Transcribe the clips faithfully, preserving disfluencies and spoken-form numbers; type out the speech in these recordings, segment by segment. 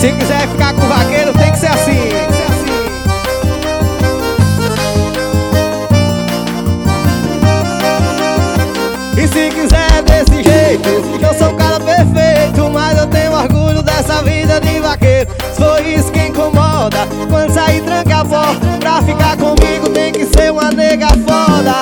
Se quiser ficar com o vaqueiro, tem que ser assim. E se quiser desse jeito, eu sou um cara perfeito, mas eu tenho orgulho dessa vida de vaqueiro. Se for isso que incomoda, quando sair tranca a porta, pra ficar comigo tem que ser uma nega foda.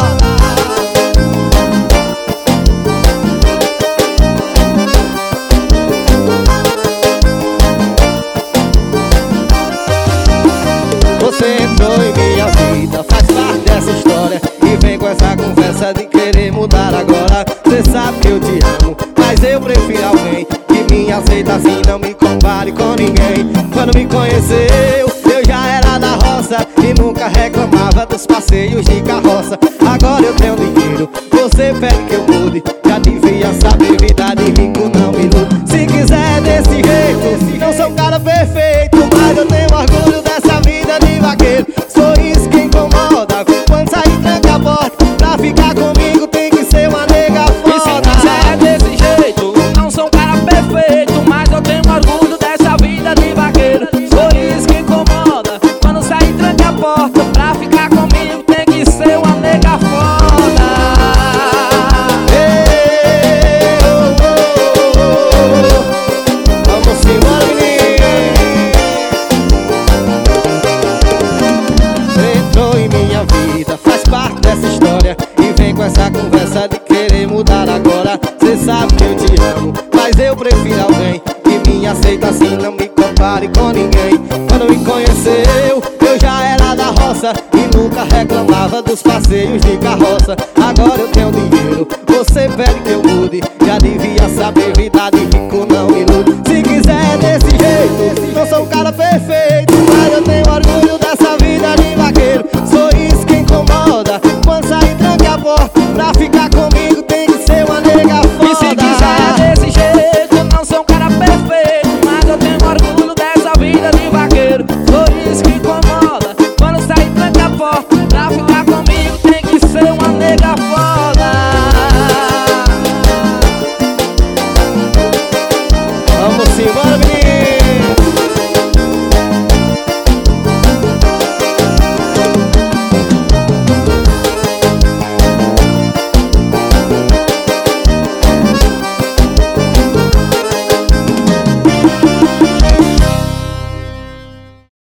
Você entrou em minha vida, faz parte dessa história, e vem com essa conversa de querer mudar agora. Cê sabe que eu te amo, mas eu prefiro alguém que me aceita assim, não me compare com ninguém. Quando me conheceu, eu já era da roça e nunca reclamava dos passeios de carroça. Agora eu tenho dinheiro, você pede que eu mude, já devia saber, vida de rico não me ilude. Se quiser desse jeito, não sou um cara perfeito, mas eu tenho orgulho dessa vida de vaqueiro. Sou isso que incomoda, quando sair tranca a porta, pra ficar comigo tem que ser uma nega foda. E se quiser desse jeito, não sou um cara perfeito, mas eu tenho orgulho dessa vida de vaqueiro. Sou isso que incomoda, quando sair tranca a porta, pra ficar comigo tem que ser uma nega foda. Ei, oh, oh, oh, oh. Vamos embora, menino. Você entrou em minha vida, faz parte dessa história, e vem com essa conversa de querer mudar agora. Cê sabe que eu te amo, mas eu prefiro alguém que me aceita assim, não me compare com ninguém. Quando me conheceu, eu já era da roça e nunca reclamava dos passeios de carroça. Agora eu tenho dinheiro, você pede que eu mude, já devia saber, vida de rico não me ilude. Se quiser desse jeito, não sou um cara perfeito, mas eu tenho orgulho dessa vida de vaqueiro. Sou isso que incomoda, quando sair tranque a porta, pra ficar comigo